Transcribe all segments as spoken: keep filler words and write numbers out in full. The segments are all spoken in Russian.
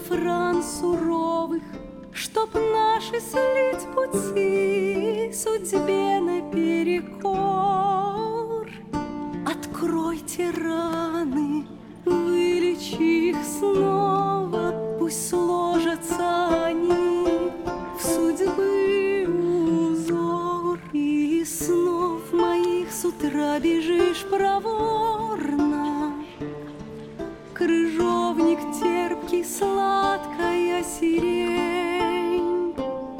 шафран суровых, чтоб наши слить пути судьбе наперекор. Откройте раны, вылечи их снова, пусть сложатся они в судьбы узор. И снов моих с утра бежишь проворно, крыжовник терпкий, сладкая сирень.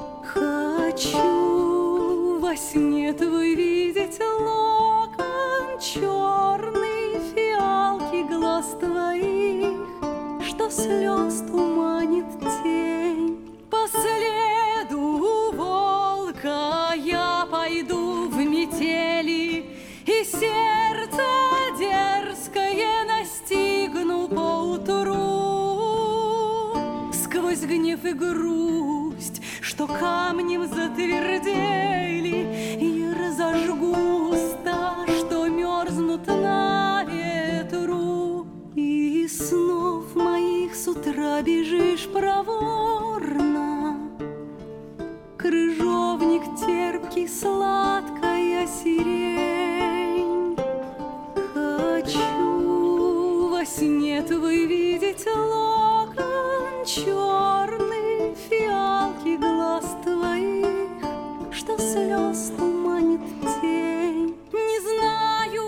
Хочу во сне твой видеть локон черный, фиалки глаз твоих, что слез туманит тень. По следу волка я пойду в метели, и сердце дерзкое настигну поутру. Сквозь гнев и грусть, что камнем затвердели, и разожгу уста, что мерзнут на ветру. И снов моих с утра бежишь проворно, крыжовник терпкий, сладкая сирень. Хочу во сне твой видеть локон черный, фиалки глаз твоих, что слез туманит тень. Не знаю,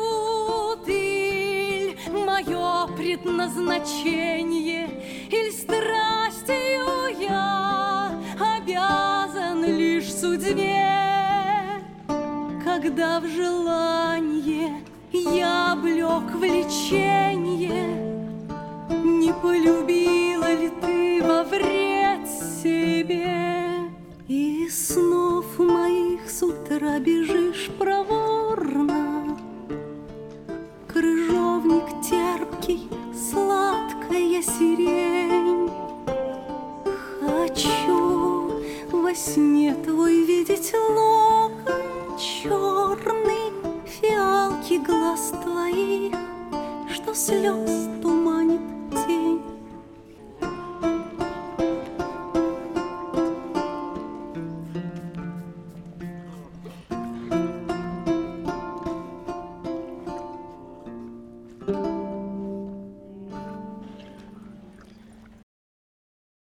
ты ль мое предназначение, иль страстью я обязан лишь судьбе, когда в желание я облек влеченье. Не полюбила ли ты во вред себе? И снов моих с утра бежишь проворно, крыжовник терпкий, сладкая сирень. Хочу во сне твой видеть локон черный, фиалки глаз твоих, что слез